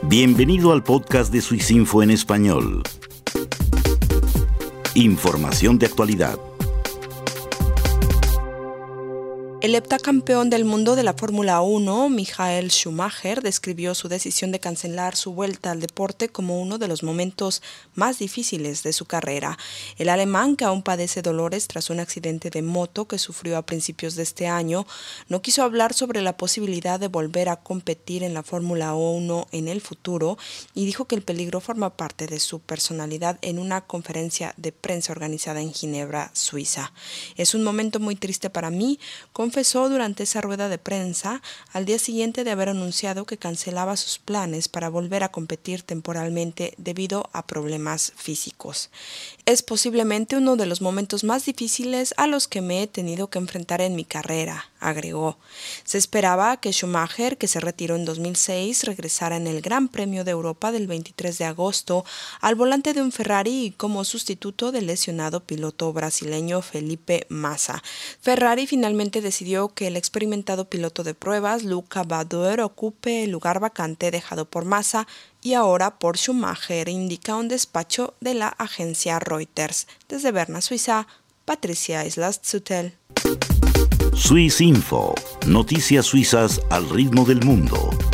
Bienvenido al podcast de Swissinfo en español. Información de actualidad. El heptacampeón del mundo de la Fórmula 1, Michael Schumacher, describió su decisión de cancelar su vuelta al deporte como uno de los momentos más difíciles de su carrera. El alemán, que aún padece dolores tras un accidente de moto que sufrió a principios de este año, no quiso hablar sobre la posibilidad de volver a competir en la Fórmula 1 en el futuro y dijo que el peligro forma parte de su personalidad en una conferencia de prensa organizada en Ginebra, Suiza. Es un momento muy triste para mí, confesó durante esa rueda de prensa al día siguiente de haber anunciado que cancelaba sus planes para volver a competir temporalmente debido a problemas físicos. Es posiblemente uno de los momentos más difíciles a los que me he tenido que enfrentar en mi carrera, agregó. Se esperaba que Schumacher, que se retiró en 2006, regresara en el Gran Premio de Europa del 23 de agosto al volante de un Ferrari y como sustituto del lesionado piloto brasileño Felipe Massa. Ferrari finalmente decidió que el experimentado piloto de pruebas, Luca Badoer, ocupe el lugar vacante dejado por Massa y ahora por Schumacher, indica un despacho de la agencia Reuters. Desde Berna, Suiza, Patricia Islas-Zutel. Swissinfo, noticias suizas al ritmo del mundo.